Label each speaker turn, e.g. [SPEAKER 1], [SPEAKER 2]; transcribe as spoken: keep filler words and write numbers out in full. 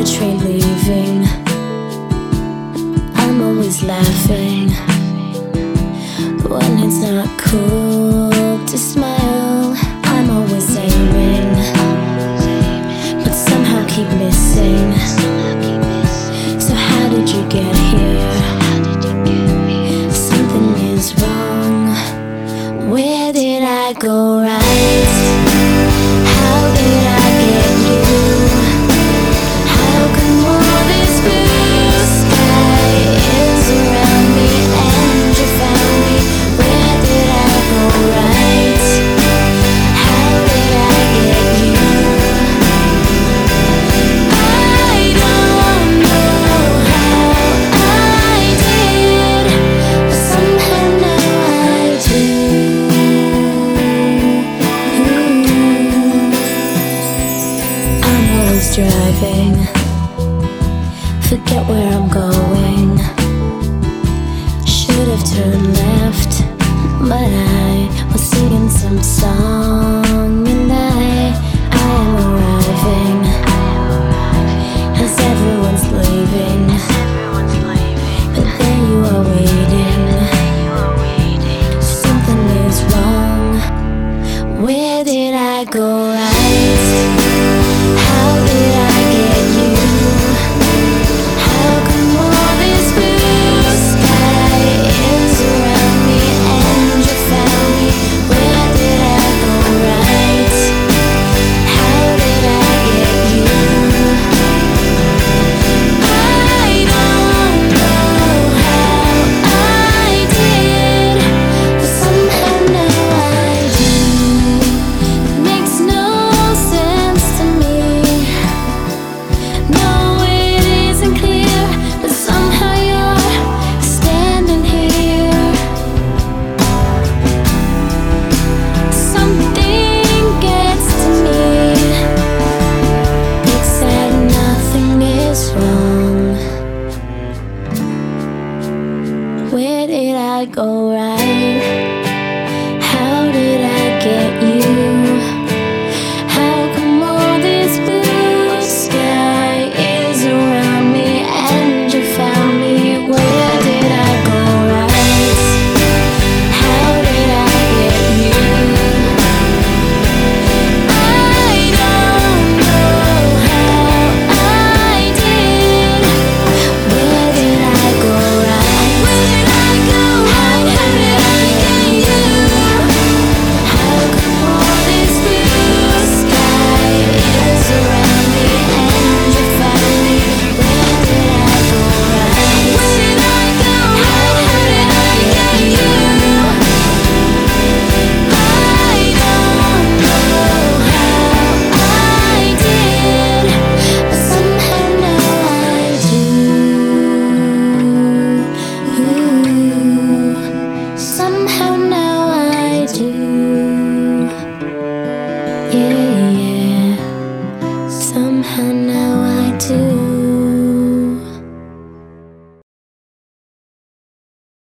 [SPEAKER 1] the train leaving, I'm always laughing when it's not cool to smile. I'm always aiming, but somehow keep missing. So how did you get here? Something is wrong. Where did I go right? How did I get you? How come all this blue sky is around me and you found me? Where did I go right? How did I get you? I don't know how I did, but somehow now I do. I'm always driving, forget where I'm going. Should have turned left, but I was singing some song.